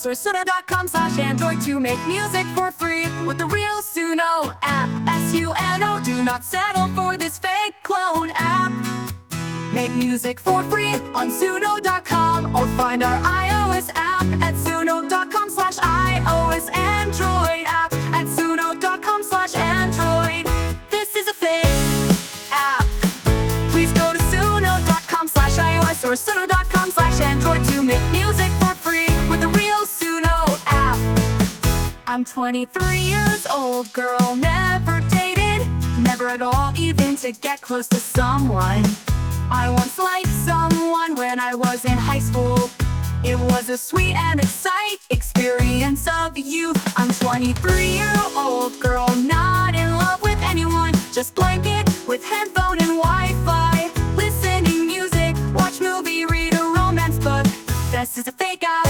iOS or Suno.com/Android to make music for free with the real Suno app. SUNO, do not settle for this fake clone app. Make music for free on Suno.com or find our iOS app at Suno.com/iOS Android app at Suno.com/Android. This is a fake app. Please go to Suno.com/iOS or Suno.com/Android to make music for free with the real Suno app. I'm 23 years old, girl, never dated, never at all, even to get close to someone. I once liked someone when I was in high school. It was a sweet and exciting experience of youth. I'm 23-year-old girl, not in love with anyone, just blanket with headphone and Wi-Fi, listening music, watch movie, read a romance book. This is a fake app.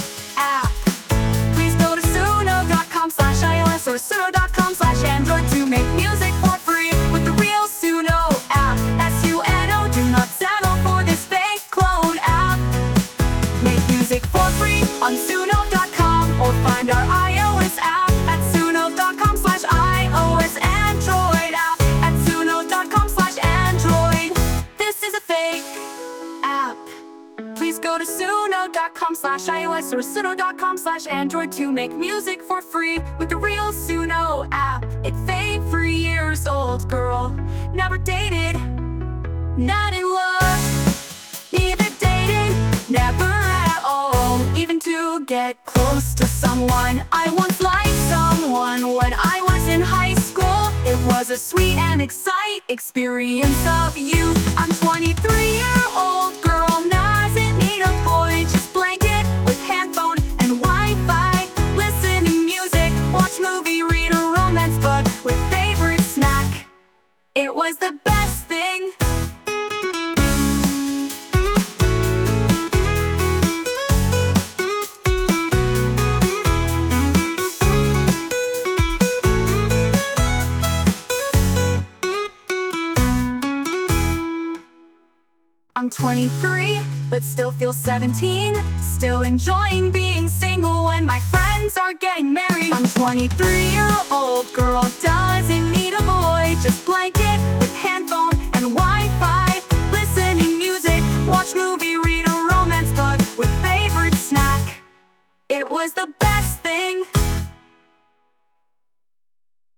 Please go to Suno.com/iOS or Suno.com/Android to make music for free with the real Suno app. SUNO, do not settle for this fake clone app. Make music for free on Suno.com or find our iOS app at Suno.com/iOS Android app at Suno.com/Android. This is a fake app. Please go to Suno.com/iOS or Suno.com/Android to make music for free with the real Suno app. It's fake, 3 years old, girl, never dated, not in love, neither dated, never at all, even to get close to someone. I once liked someone when I was in high school. It was a sweet and exciting experience of youth. I'm 23-year-old girl, doesn't need a boy, just blanket with headphone and Wi-Fi, listening music, watch movie, read a romance book with favorite snack. It was the best thing. I'm 23, but still feel 17. Still enjoying being single when my friends are getting married. I'm 23-year-old girl, doesn't need a